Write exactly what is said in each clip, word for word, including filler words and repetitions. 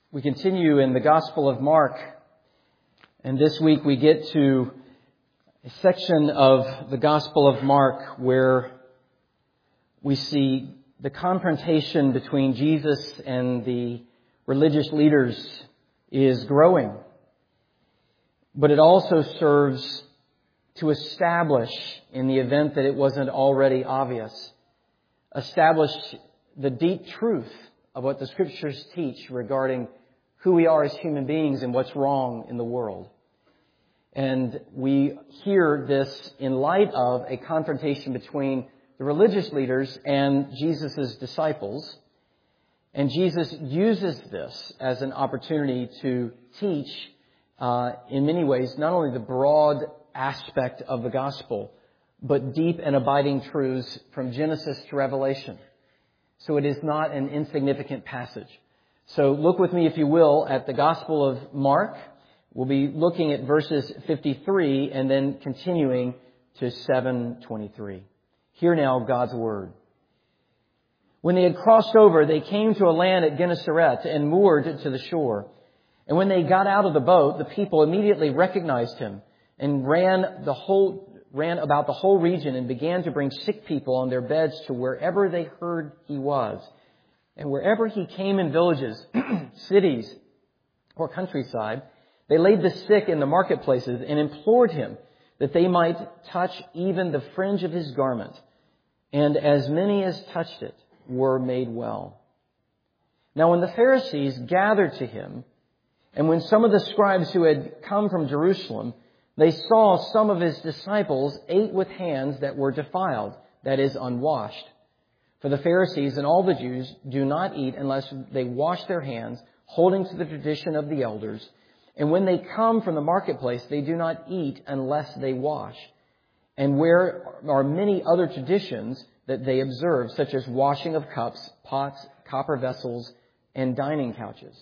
We continue in the Gospel of Mark, and this week we get to a section of the Gospel of Mark where we see the confrontation between Jesus and the religious leaders is growing. But it also serves to establish, in the event that it wasn't already obvious, establish the deep truth of what the Scriptures teach regarding who we are as human beings and what's wrong in the world. And we hear this in light of a confrontation between the religious leaders and Jesus' disciples. And Jesus uses this as an opportunity to teach, uh, in many ways, not only the broad aspect of the gospel, but deep and abiding truths from Genesis to Revelation. So it is not an insignificant passage. So look with me, if you will, at the Gospel of Mark. We'll be looking at verses fifty-three and then continuing to seven twenty-three. Hear now God's Word. When they had crossed over, they came to a land at Gennesaret and moored to the shore. And when they got out of the boat, the people immediately recognized him and ran the whole ran about the whole region and began to bring sick people on their beds to wherever they heard he was. And wherever he came in villages, cities, or countryside, they laid the sick in the marketplaces and implored him that they might touch even the fringe of his garment. And as many as touched it were made well. Now when the Pharisees gathered to him, and when some of the scribes who had come from Jerusalem, they saw some of his disciples ate with hands that were defiled, that is, unwashed. For the Pharisees and all the Jews do not eat unless they wash their hands, holding to the tradition of the elders. And when they come from the marketplace, they do not eat unless they wash. And where are many other traditions that they observe, such as washing of cups, pots, copper vessels, and dining couches.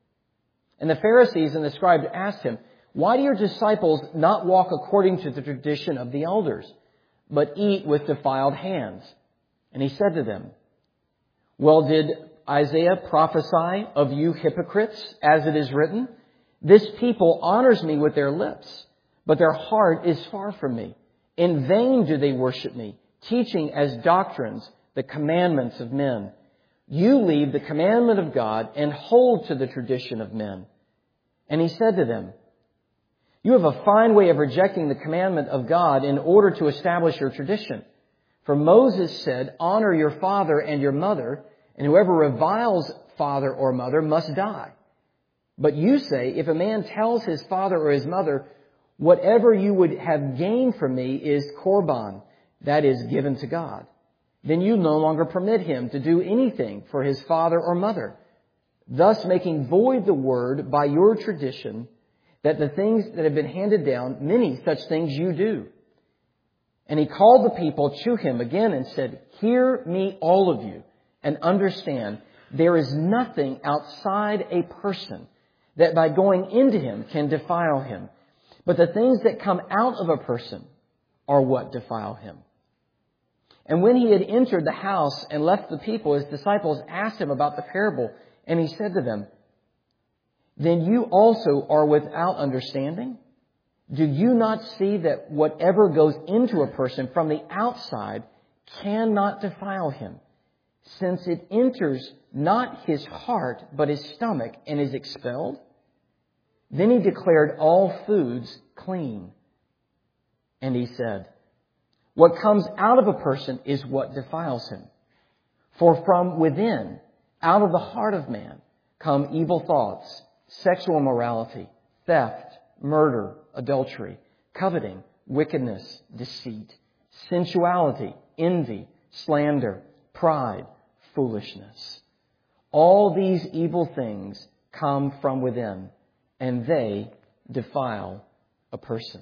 And the Pharisees and the scribes asked him, "Why do your disciples not walk according to the tradition of the elders, but eat with defiled hands?" And he said to them, "Well, did Isaiah prophesy of you hypocrites, as it is written, 'This people honors me with their lips, but their heart is far from me. In vain do they worship me, teaching as doctrines the commandments of men. You leave the commandment of God and hold to the tradition of men.' And he said to them, 'You have a fine way of rejecting the commandment of God in order to establish your tradition. For Moses said, honor your father and your mother, and whoever reviles father or mother must die. But you say, if a man tells his father or his mother, whatever you would have gained from me is korban, that is given to God, then you no longer permit him to do anything for his father or mother, thus making void the word by your tradition, that the things that have been handed down, many such things you do.' And he called the people to him again and said, 'Hear me, all of you, and understand, there is nothing outside a person that by going into him can defile him. But the things that come out of a person are what defile him.' And when he had entered the house and left the people, his disciples asked him about the parable. And he said to them, 'Then you also are without understanding? Do you not see that whatever goes into a person from the outside cannot defile him, since it enters not his heart but his stomach and is expelled?' Then he declared all foods clean. And he said, 'What comes out of a person is what defiles him. For from within, out of the heart of man, come evil thoughts, sexual immorality, theft, murder, adultery, coveting, wickedness, deceit, sensuality, envy, slander, pride, foolishness. All these evil things come from within, and they defile a person.'"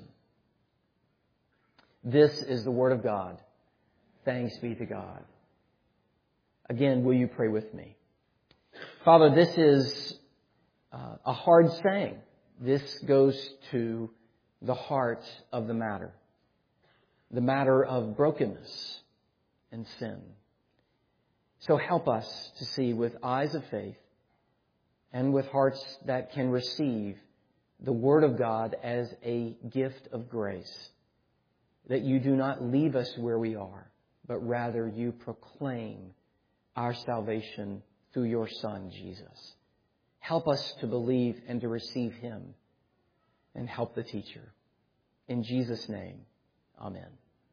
This is the Word of God. Thanks be to God. Again, will you pray with me? Father, this is uh, a hard saying. This goes to the heart of the matter. The matter of brokenness and sin. So help us to see with eyes of faith and with hearts that can receive the Word of God as a gift of grace. That you do not leave us where we are, but rather you proclaim our salvation through your Son, Jesus. Help us to believe and to receive Him, and help the teacher. In Jesus' name, amen.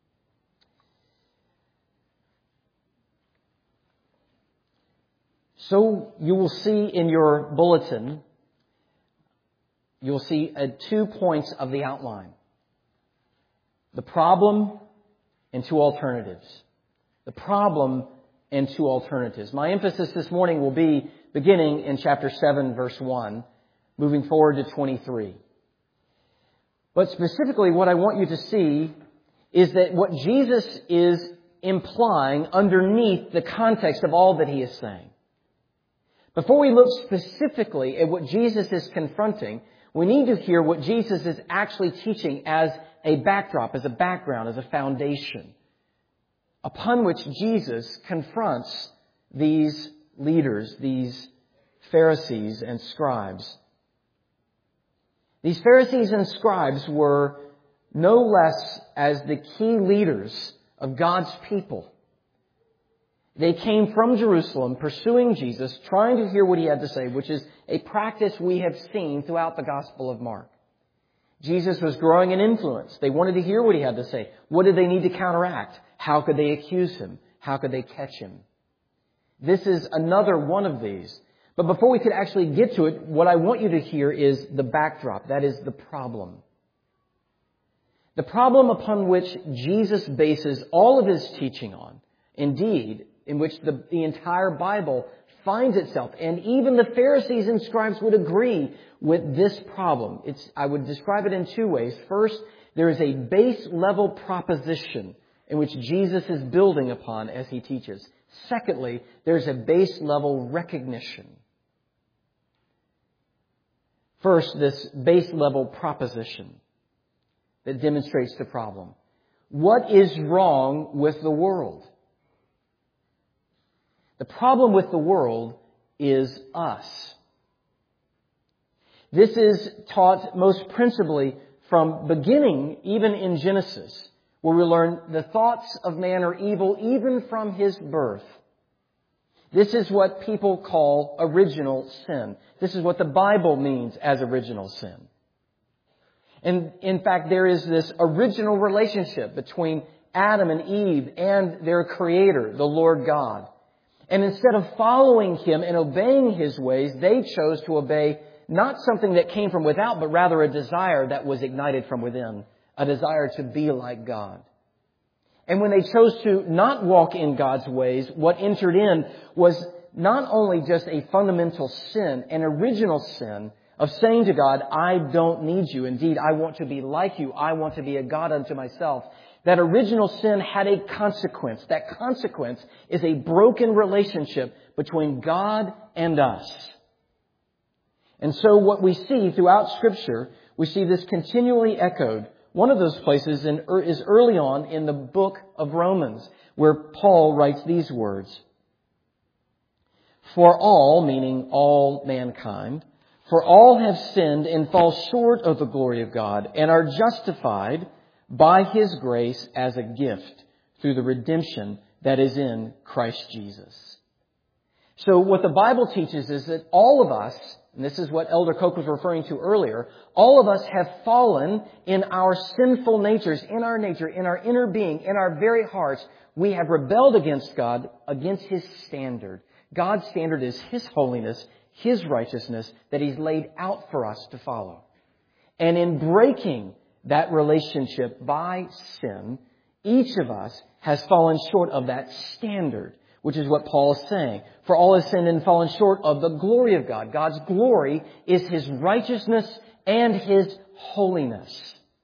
So you will see in your bulletin, you'll see uh, two points of the outline. The problem and two alternatives. The problem and two alternatives. My emphasis this morning will be beginning in chapter seven, verse one, moving forward to twenty-three. But specifically, what I want you to see is that what Jesus is implying underneath the context of all that He is saying. Before we look specifically at what Jesus is confronting, we need to hear what Jesus is actually teaching as a backdrop, as a background, as a foundation, upon which Jesus confronts these leaders, these Pharisees and scribes. These Pharisees and scribes were no less as the key leaders of God's people. They came from Jerusalem pursuing Jesus, trying to hear what He had to say, which is a practice we have seen throughout the Gospel of Mark. Jesus was growing in influence. They wanted to hear what He had to say. What did they need to counteract? How could they accuse Him? How could they catch Him? This is another one of these. But before we could actually get to it, what I want you to hear is the backdrop. That is the problem. The problem upon which Jesus bases all of His teaching on. Indeed, in which the, the entire Bible finds itself. And even the Pharisees and scribes would agree with this problem. It's, I would describe it in two ways. First, there is a base level proposition in which Jesus is building upon as He teaches. Secondly, there's a base level recognition. First, this base level proposition that demonstrates the problem. What is wrong with the world? The problem with the world is us. This is taught most principally from beginning, even in Genesis, where we learn the thoughts of man are evil even from his birth. This is what people call original sin. This is what the Bible means as original sin. And in fact, there is this original relationship between Adam and Eve and their Creator, the Lord God. And instead of following Him and obeying His ways, they chose to obey not something that came from without, but rather a desire that was ignited from within. A desire to be like God. And when they chose to not walk in God's ways, what entered in was not only just a fundamental sin, an original sin of saying to God, I don't need you. Indeed, I want to be like you. I want to be a God unto myself. That original sin had a consequence. That consequence is a broken relationship between God and us. And so what we see throughout Scripture, we see this continually echoed. One of those places in, is early on in the book of Romans, where Paul writes these words. For all, meaning all mankind, for all have sinned and fall short of the glory of God and are justified by His grace as a gift through the redemption that is in Christ Jesus. So what the Bible teaches is that all of us, and this is what Elder Koch was referring to earlier, all of us have fallen in our sinful natures, in our nature, in our inner being, in our very hearts. We have rebelled against God, against His standard. God's standard is His holiness, His righteousness that He's laid out for us to follow. And in breaking that relationship by sin, each of us has fallen short of that standard, which is what Paul is saying. For all have sinned and fallen short of the glory of God. God's glory is His righteousness and His holiness.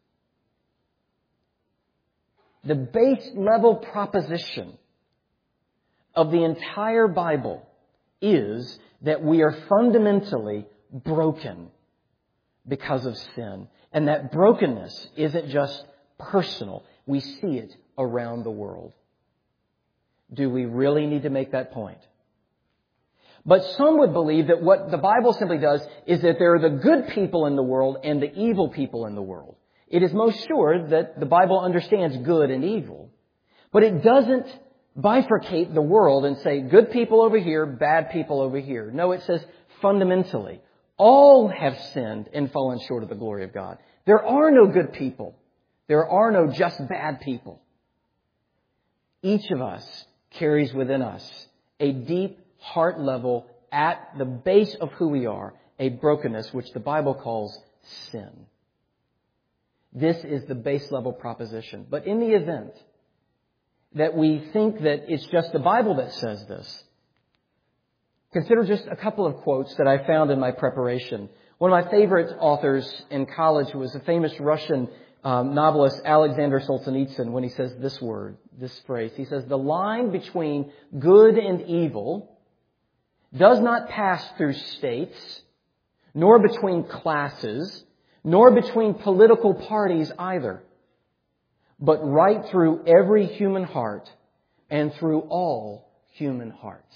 The base level proposition of the entire Bible is that we are fundamentally broken because of sin. And that brokenness isn't just personal. We see it around the world. Do we really need to make that point? But some would believe that what the Bible simply does is that there are the good people in the world and the evil people in the world. It is most sure that the Bible understands good and evil. But it doesn't bifurcate the world and say good people over here, bad people over here. No, it says fundamentally, all have sinned and fallen short of the glory of God. There are no good people. There are no just bad people. Each of us carries within us a deep heart level at the base of who we are, a brokenness which the Bible calls sin. This is the base level proposition. But in the event that we think that it's just the Bible that says this, consider just a couple of quotes that I found in my preparation. One of my favorite authors in college was a famous Russian um, novelist, Alexander Solzhenitsyn, when he says this word, this phrase. He says, the line between good and evil does not pass through states, nor between classes, nor between political parties either, but right through every human heart and through all human hearts.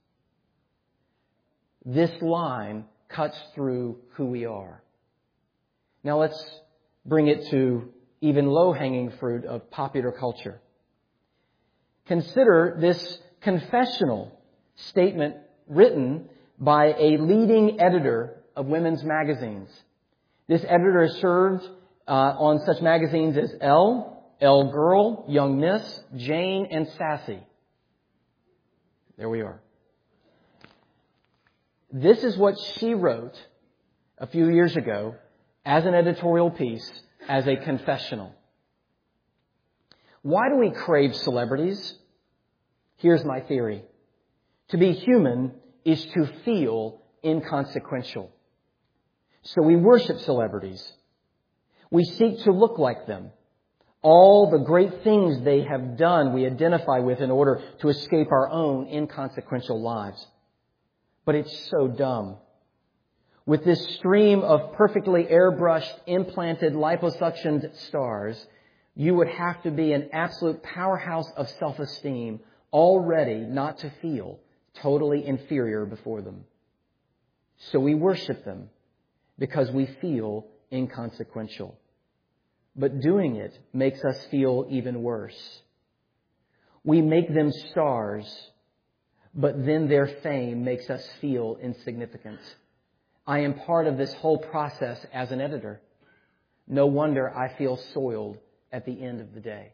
This line cuts through who we are. Now let's bring it to even low-hanging fruit of popular culture. Consider this confessional statement written by a leading editor of women's magazines. This editor has served uh, on such magazines as Elle, Elle Girl, Young Miss, Jane, and Sassy. There we are. This is what she wrote a few years ago as an editorial piece, as a confessional. Why do we crave celebrities? Here's my theory. To be human is to feel inconsequential. So we worship celebrities. We seek to look like them. All the great things they have done we identify with in order to escape our own inconsequential lives. But it's so dumb. With this stream of perfectly airbrushed, implanted, liposuctioned stars, you would have to be an absolute powerhouse of self-esteem already not to feel totally inferior before them. So we worship them because we feel inconsequential. But doing it makes us feel even worse. We make them stars, but then their fame makes us feel insignificant. I am part of this whole process as an editor. No wonder I feel soiled at the end of the day.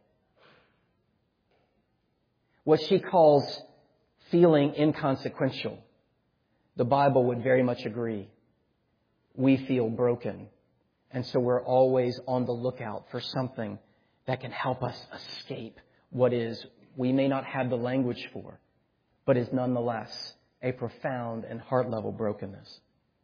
What she calls feeling inconsequential, the Bible would very much agree. We feel broken. And so we're always on the lookout for something that can help us escape what is we may not have the language for, but is nonetheless a profound and heart-level brokenness.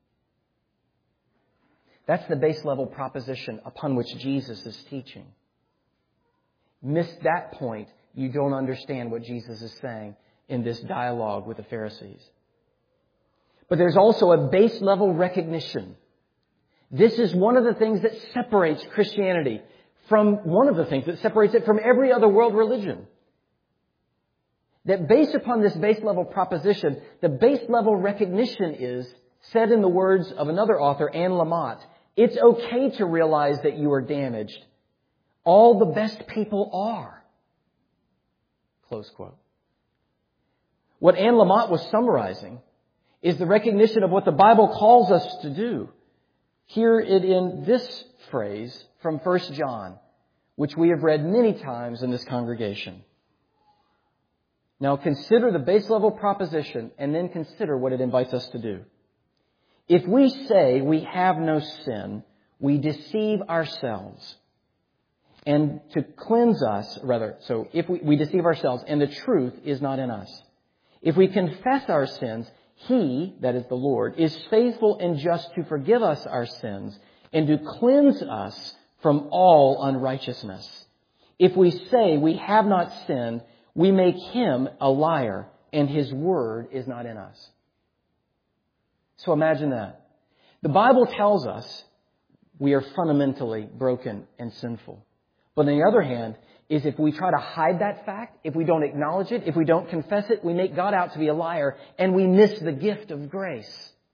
That's the base-level proposition upon which Jesus is teaching. Miss that point, you don't understand what Jesus is saying in this dialogue with the Pharisees. But there's also a base-level recognition. This is one of the things that separates Christianity from one of the things that separates it from every other world religion. That based upon this base-level proposition, the base-level recognition is, said in the words of another author, Anne Lamott, it's okay to realize that you are damaged. All the best people are. Close quote. What Anne Lamott was summarizing is the recognition of what the Bible calls us to do. Hear it in this phrase from First John, which we have read many times in this congregation. Now consider the base level proposition and then consider what it invites us to do. If we say we have no sin, we deceive ourselves. And to cleanse us, rather, so if we, we deceive ourselves and the truth is not in us. If we confess our sins, He, that is the Lord, is faithful and just to forgive us our sins and to cleanse us from all unrighteousness. If we say we have not sinned, we make Him a liar and His word is not in us. So imagine that. The Bible tells us we are fundamentally broken and sinful. But on the other hand, is if we try to hide that fact, if we don't acknowledge it, if we don't confess it, we make God out to be a liar and we miss the gift of grace.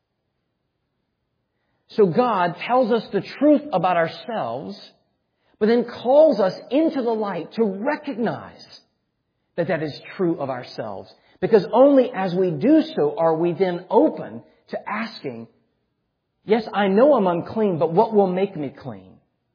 So God tells us the truth about ourselves, but then calls us into the light to recognize that that is true of ourselves. Because only as we do so are we then open to asking, yes, I know I'm unclean, but what will make me clean?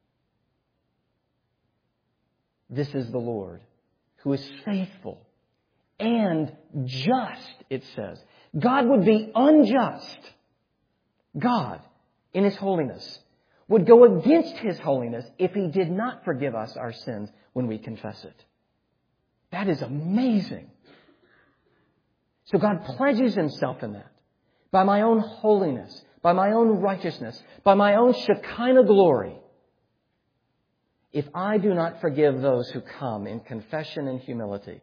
This is the Lord, who is faithful and just, it says. God would be unjust. God, in His holiness, would go against His holiness if He did not forgive us our sins when we confess it. That is amazing. So God pledges Himself in that. By my own holiness, by my own righteousness, by my own Shekinah glory, if I do not forgive those who come in confession and humility,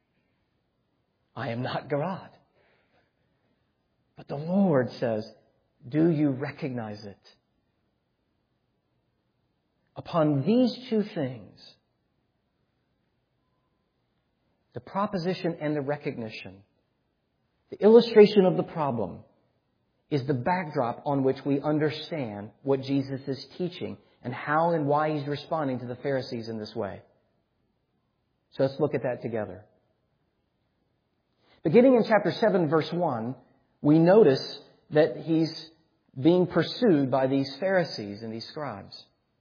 I am not God. But the Lord says, do you recognize it? Upon these two things, the proposition and the recognition, the illustration of the problem, is the backdrop on which we understand what Jesus is teaching and how and why He's responding to the Pharisees in this way. So let's look at that together. Beginning in chapter seven, verse one, we notice that He's being pursued by these Pharisees and these scribes.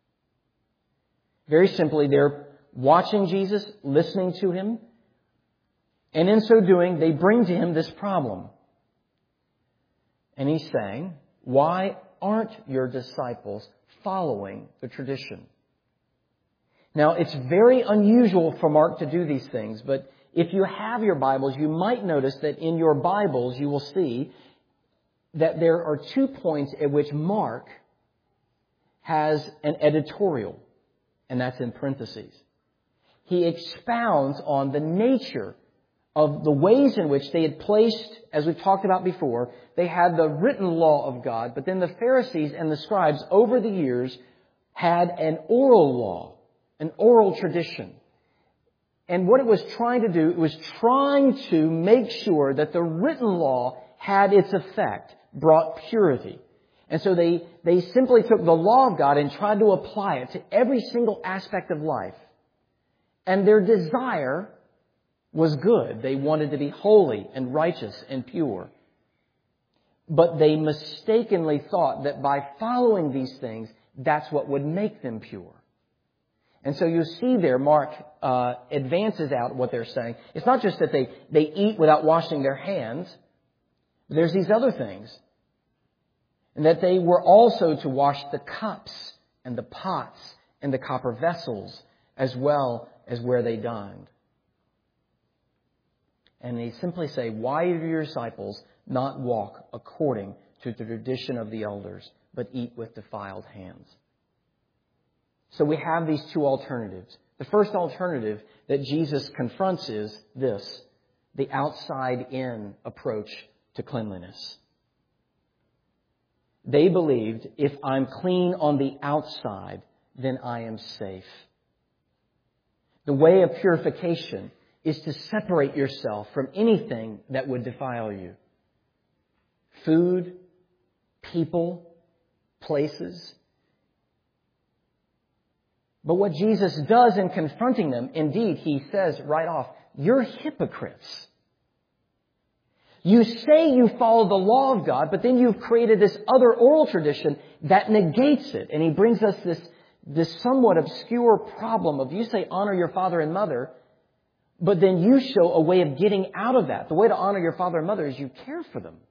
Very simply, they're watching Jesus, listening to Him, and in so doing, they bring to Him this problem. And He's saying, why aren't your disciples following the tradition? Now, it's very unusual for Mark to do these things, but if you have your Bibles, you might notice that in your Bibles you will see that there are two points at which Mark has an editorial, and that's in parentheses. He expounds on the nature of the ways in which they had placed, as we've talked about before, they had the written law of God, but then the Pharisees and the scribes over the years had an oral law, an oral tradition. And what it was trying to do, it was trying to make sure that the written law had its effect, brought purity. And so they, they simply took the law of God and tried to apply it to every single aspect of life. And their desire was good. They wanted to be holy and righteous and pure. But they mistakenly thought that by following these things, that's what would make them pure. And so you see there, Mark uh, advances out what they're saying. It's not just that they, they eat without washing their hands. There's these other things. And that they were also to wash the cups and the pots and the copper vessels as well as where they dined. And they simply say, why do your disciples not walk according to the tradition of the elders, but eat with defiled hands? So we have these two alternatives. The first alternative that Jesus confronts is this, the outside-in approach to cleanliness. They believed, if I'm clean on the outside, then I am safe. The way of purification is to separate yourself from anything that would defile you. Food, people, places. But what Jesus does in confronting them, indeed, He says right off, you're hypocrites. You say you follow the law of God, but then you've created this other oral tradition that negates it. And He brings us this, this somewhat obscure problem of you say honor your father and mother, but then you show a way of getting out of that. The way to honor your father and mother is you care for them.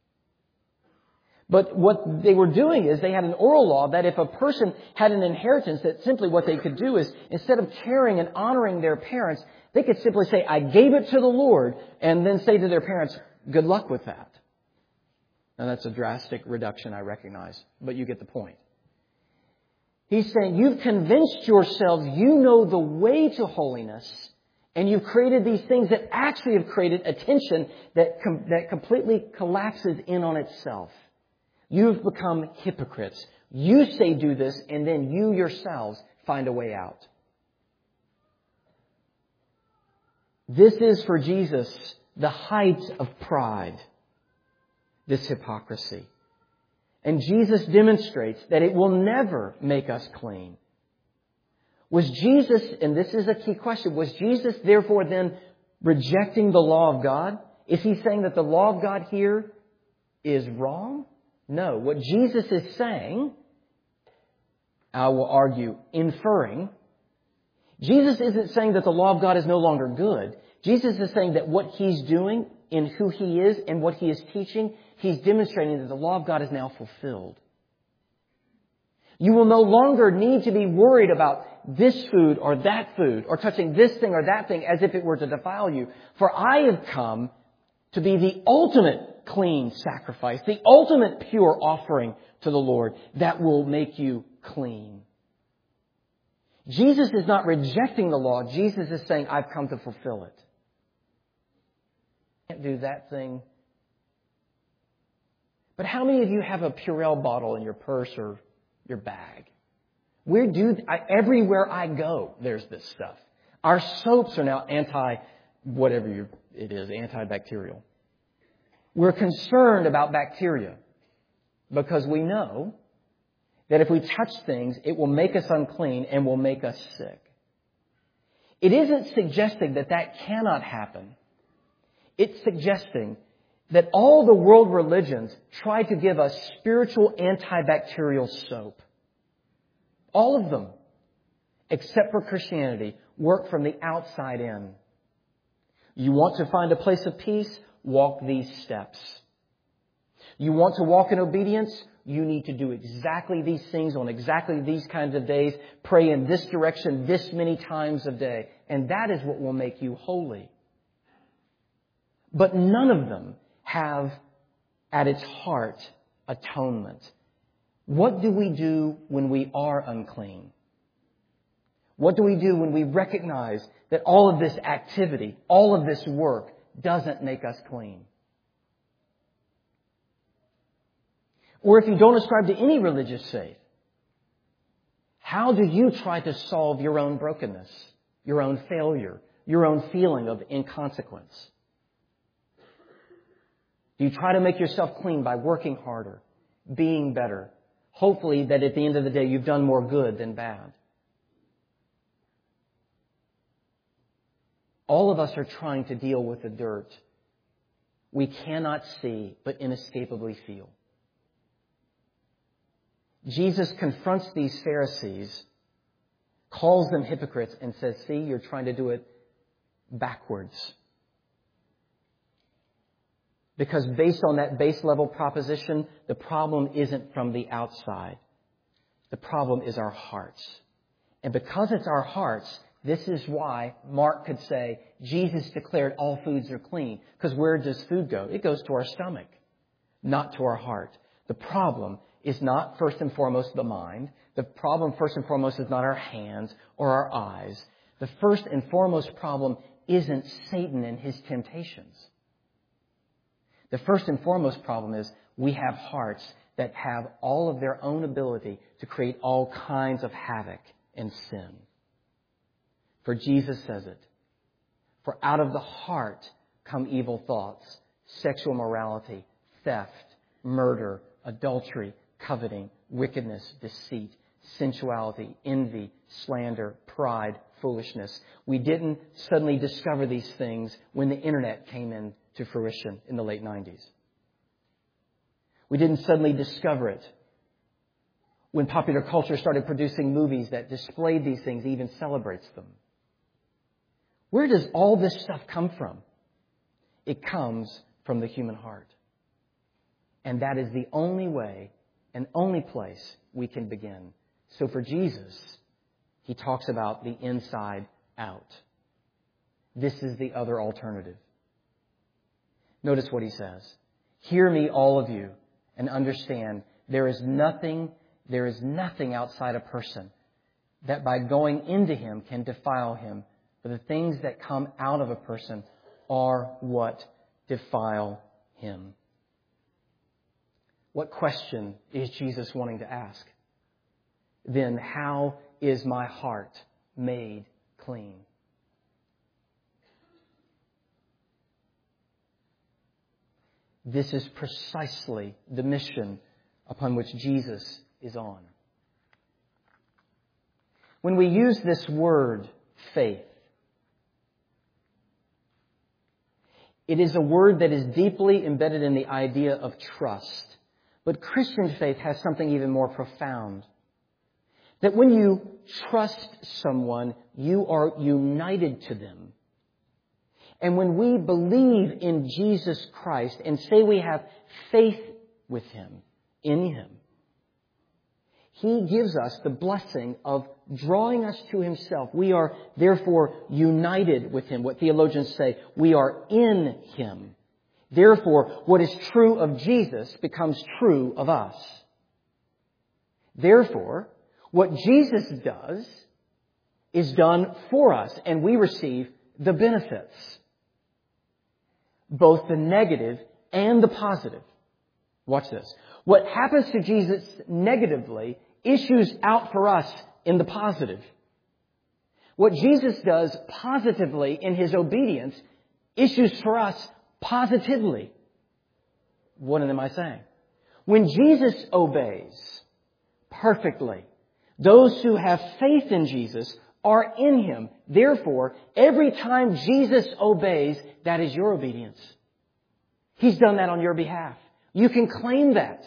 But what they were doing is they had an oral law that if a person had an inheritance, that simply what they could do is instead of caring and honoring their parents, they could simply say, I gave it to the Lord, and then say to their parents, good luck with that. Now that's a drastic reduction, I recognize, but you get the point. He's saying you've convinced yourselves you know the way to holiness, and you've created these things that actually have created a tension that, com- that completely collapses in on itself. You've become hypocrites. You say do this, and then you yourselves find a way out. This is for Jesus the height of pride, this hypocrisy. And Jesus demonstrates that it will never make us clean. Was Jesus, and this is a key question, was Jesus therefore then rejecting the law of God? Is he saying that the law of God here is wrong? No. What Jesus is saying, I will argue, inferring, Jesus isn't saying that the law of God is no longer good. Jesus is saying that what He's doing in who He is and what He is teaching, He's demonstrating that the law of God is now fulfilled. You will no longer need to be worried about this food or that food or touching this thing or that thing as if it were to defile you. For I have come to be the ultimate clean sacrifice, the ultimate pure offering to the Lord that will make you clean. Jesus is not rejecting the law. Jesus is saying, I've come to fulfill it. Can't do that thing. But how many of you have a Purell bottle in your purse or your bag? Where do I, everywhere I go, there's this stuff. Our soaps are now anti, whatever you, it is, antibacterial. We're concerned about bacteria because we know that if we touch things, it will make us unclean and will make us sick. It isn't suggesting that that cannot happen. It's suggesting that all the world religions try to give us spiritual antibacterial soap. All of them, except for Christianity, work from the outside in. You want to find a place of peace? Walk these steps. You want to walk in obedience? You need to do exactly these things on exactly these kinds of days. Pray in this direction this many times a day. And that is what will make you holy. But none of them have at its heart atonement. What do we do when we are unclean? What do we do when we recognize that all of this activity, all of this work doesn't make us clean? Or if you don't ascribe to any religious faith, how do you try to solve your own brokenness, your own failure, your own feeling of inconsequence? Do you try to make yourself clean by working harder, being better? Hopefully that at the end of the day you've done more good than bad. All of us are trying to deal with the dirt we cannot see but inescapably feel. Jesus confronts these Pharisees, calls them hypocrites, and says, see, you're trying to do it backwards. Because based on that base level proposition, the problem isn't from the outside. The problem is our hearts. And because it's our hearts, this is why Mark could say, Jesus declared all foods are clean. Because where does food go? It goes to our stomach, not to our heart. The problem is not first and foremost the mind. The problem first and foremost is not our hands or our eyes. The first and foremost problem isn't Satan and his temptations. The first and foremost problem is we have hearts that have all of their own ability to create all kinds of havoc and sin. For Jesus says it, for out of the heart come evil thoughts, sexual immorality, theft, murder, adultery, coveting, wickedness, deceit, sensuality, envy, slander, pride, foolishness. We didn't suddenly discover these things when the internet came in to fruition in the late nineties. We didn't suddenly discover it when popular culture started producing movies that displayed these things, even celebrates them. Where does all this stuff come from? It comes from the human heart. And that is the only way and only place we can begin. So for Jesus, He talks about the inside out. This is the other alternative. Notice what He says. Hear me, all of you, and understand there is nothing, there is nothing outside a person that by going into him can defile him. For the things that come out of a person are what defile him. What question is Jesus wanting to ask? Then how is my heart made clean? This is precisely the mission upon which Jesus is on. When we use this word, faith, it is a word that is deeply embedded in the idea of trust. But Christian faith has something even more profound. That when you trust someone, you are united to them. And when we believe in Jesus Christ and say we have faith with Him, in Him, He gives us the blessing of drawing us to Himself. We are therefore united with Him. What theologians say, we are in Him. Therefore, what is true of Jesus becomes true of us. Therefore, what Jesus does is done for us, and we receive the benefits, both the negative and the positive. Watch this. What happens to Jesus negatively issues out for us in the positive. What Jesus does positively in His obedience issues for us positively. What am I saying? When Jesus obeys perfectly, those who have faith in Jesus are in Him. Therefore, every time Jesus obeys, that is your obedience. He's done that on your behalf. You can claim that.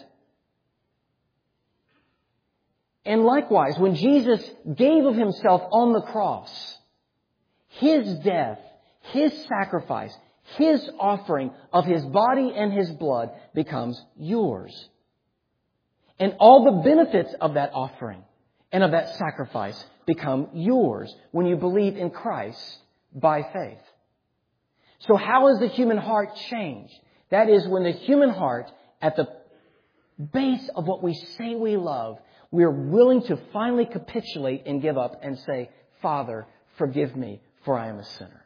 And likewise, when Jesus gave of Himself on the cross, His death, His sacrifice, His offering of His body and His blood becomes yours. And all the benefits of that offering and of that sacrifice become yours when you believe in Christ by faith. So how is the human heart changed? That is when the human heart, at the base of what we say we love, we're willing to finally capitulate and give up and say, Father, forgive me, for I am a sinner.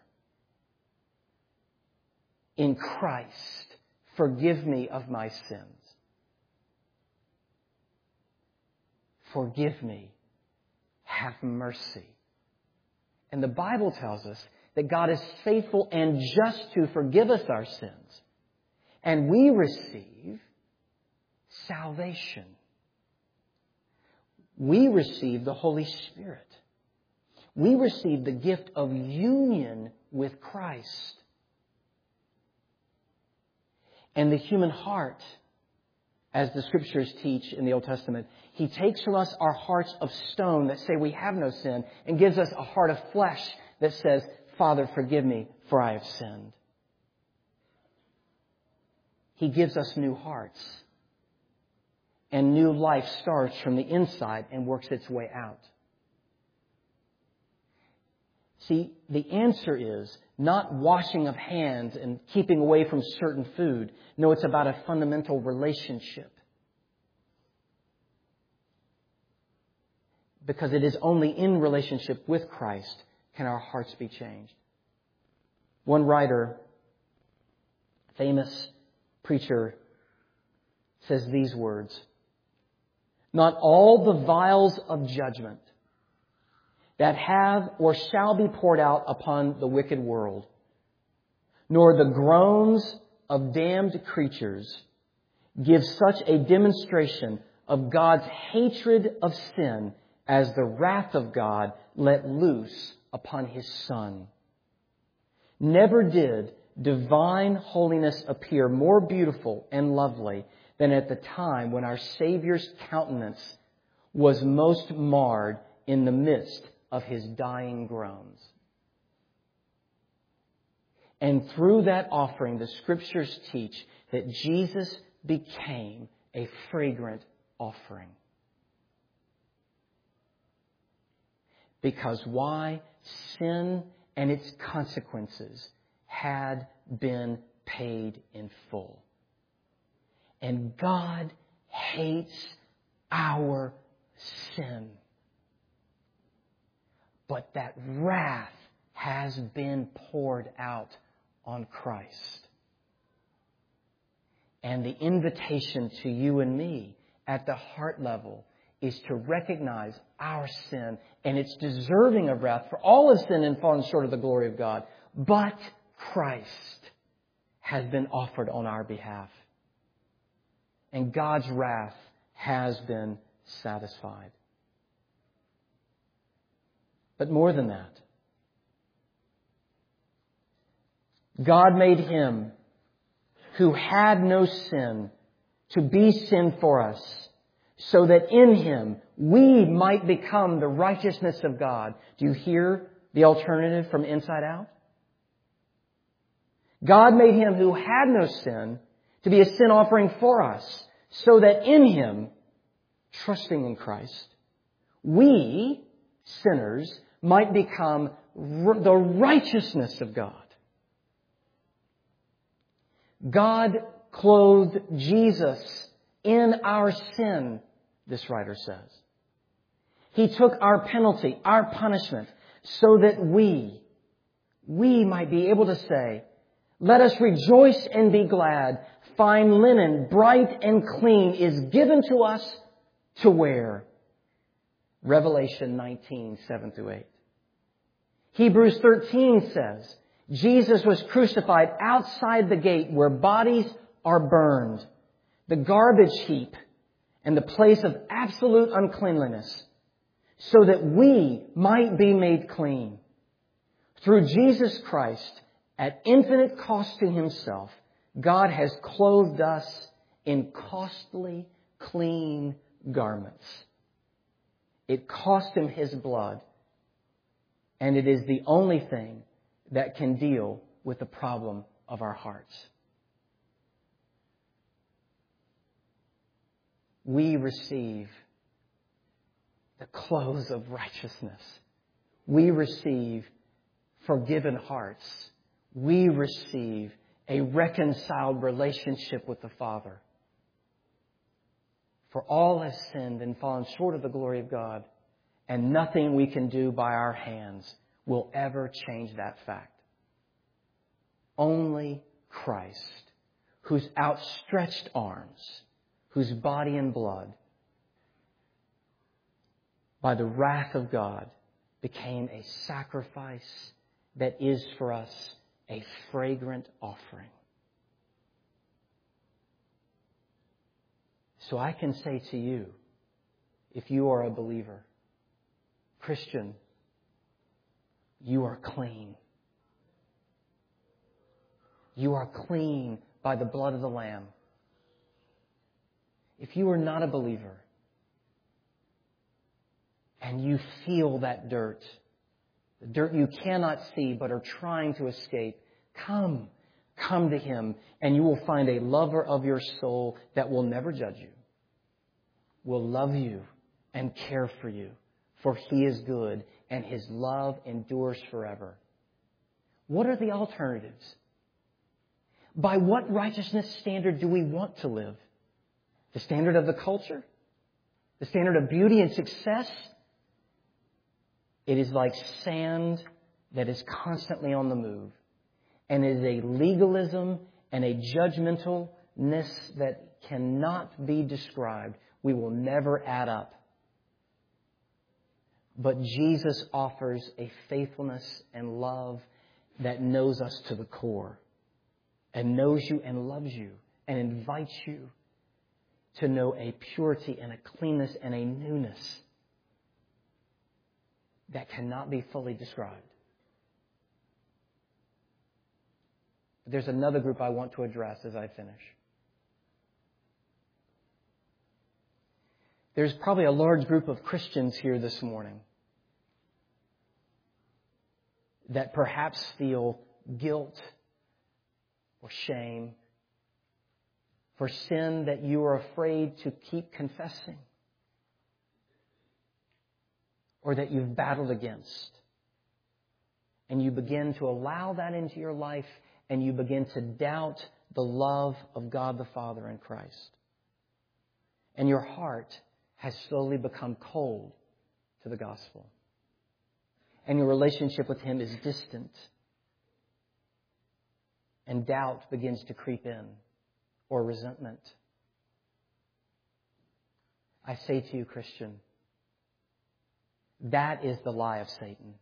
In Christ, forgive me of my sins. Forgive me. Have mercy. And the Bible tells us that God is faithful and just to forgive us our sins. And we receive salvation. We receive the Holy Spirit. We receive the gift of union with Christ. And the human heart, as the Scriptures teach in the Old Testament, He takes from us our hearts of stone that say we have no sin and gives us a heart of flesh that says, Father, forgive me, for I have sinned. He gives us new hearts. And new life starts from the inside and works its way out. See, the answer is not washing of hands and keeping away from certain food. No, it's about a fundamental relationship. Because it is only in relationship with Christ can our hearts be changed. One writer, famous preacher, says these words, not all the vials of judgment that have or shall be poured out upon the wicked world, nor the groans of damned creatures give such a demonstration of God's hatred of sin as the wrath of God let loose upon His Son. Never did divine holiness appear more beautiful and lovely than at the time when our Savior's countenance was most marred in the midst of His dying groans. And through that offering, the Scriptures teach that Jesus became a fragrant offering. Because why? Sin and its consequences had been paid in full. And God hates our sin. But that wrath has been poured out on Christ. And the invitation to you and me at the heart level is to recognize our sin and its deserving of wrath. For all have sinned and fallen short of the glory of God. But Christ has been offered on our behalf. and God's wrath has been satisfied. But more than that, God made Him who had no sin to be sin for us, so that in Him we might become the righteousness of God. Do you hear the alternative from inside out? God made Him who had no sin to be a sin offering for us, so that in Him, trusting in Christ, we, sinners, might become r- the righteousness of God. God clothed Jesus in our sin, this writer says. He took our penalty, our punishment, so that we, we might be able to say, "Let us rejoice and be glad. Fine linen, bright and clean, is given to us to wear." Revelation nineteen, seven through eight. Hebrews thirteen says, Jesus was crucified outside the gate where bodies are burned, the garbage heap, and the place of absolute uncleanliness, so that we might be made clean. Through Jesus Christ, at infinite cost to Himself, God has clothed us in costly, clean garments. It cost Him His blood, and it is the only thing that can deal with the problem of our hearts. We receive the clothes of righteousness. We receive forgiven hearts. We receive a reconciled relationship with the Father. For all have sinned and fallen short of the glory of God, and nothing we can do by our hands will ever change that fact. Only Christ, whose outstretched arms, whose body and blood, by the wrath of God, became a sacrifice that is for us a fragrant offering. So I can say to you, if you are a believer, Christian, you are clean. You are clean by the blood of the Lamb. If you are not a believer and you feel that dirt, the dirt you cannot see but are trying to escape, come, come to Him, and you will find a lover of your soul that will never judge you, will love you and care for you, for He is good and His love endures forever. What are the alternatives? By what righteousness standard do we want to live? The standard of the culture? The standard of beauty and success? It is like sand that is constantly on the move. And it is a legalism and a judgmentalness that cannot be described. We will never add up. But Jesus offers a faithfulness and love that knows us to the core, and knows you and loves you and invites you to know a purity and a cleanness and a newness that cannot be fully described. There's another group I want to address as I finish. There's probably a large group of Christians here this morning that perhaps feel guilt or shame for sin that you are afraid to keep confessing or that you've battled against. And you begin to allow that into your life and you begin to doubt the love of God the Father in Christ. And your heart has slowly become cold to the gospel. And your relationship with Him is distant. And doubt begins to creep in, or resentment. I say to you, Christian, that is the lie of Satan.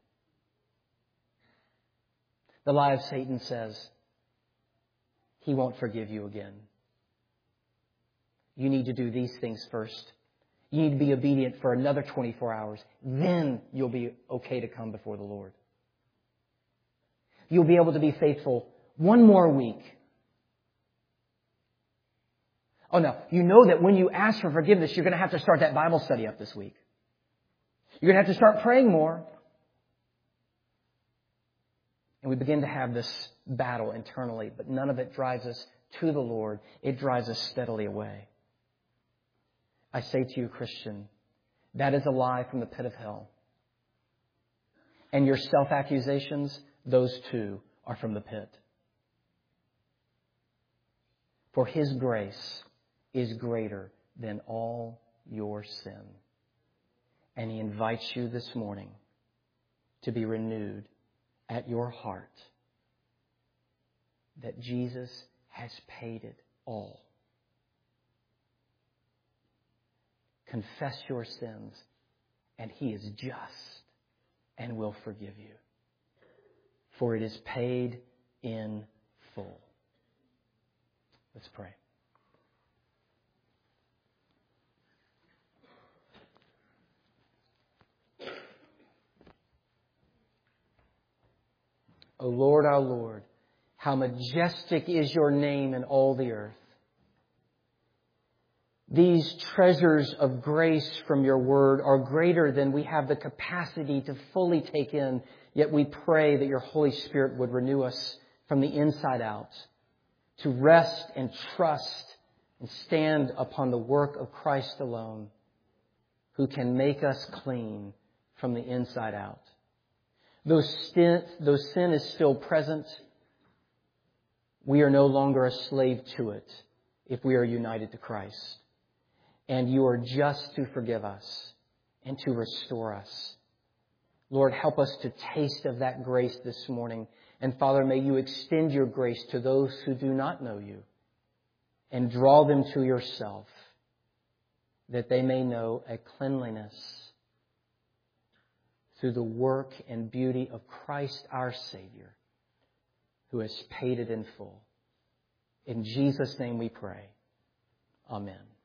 The lie of Satan says, he won't forgive you again. you need to do these things first. You need to be obedient for another twenty-four hours. Then you'll be okay to come before the Lord. You'll be able to be faithful one more week. Oh no, you know that when you ask for forgiveness, you're going to have to start that Bible study up this week. You're going to have to start praying more. And we begin to have this battle internally, but none of it drives us to the Lord. It drives us steadily away. I say to you, Christian, that is a lie from the pit of hell. And your self-accusations, those too are from the pit. For His grace is greater than all your sin. And He invites you this morning to be renewed at your heart that Jesus has paid it all. Confess your sins, and He is just and will forgive you. For it is paid in full. Let's pray. O Lord, our Lord, how majestic is your name in all the earth. These treasures of grace from your word are greater than we have the capacity to fully take in. Yet we pray that your Holy Spirit would renew us from the inside out, to rest and trust and stand upon the work of Christ alone, who can make us clean from the inside out. Though sin, though sin is still present, we are no longer a slave to it if we are united to Christ. And you are just to forgive us and to restore us. Lord, help us to taste of that grace this morning. And Father, may you extend your grace to those who do not know you and draw them to yourself, that they may know a cleanliness through the work and beauty of Christ our Savior, who has paid it in full. In Jesus' name we pray. Amen.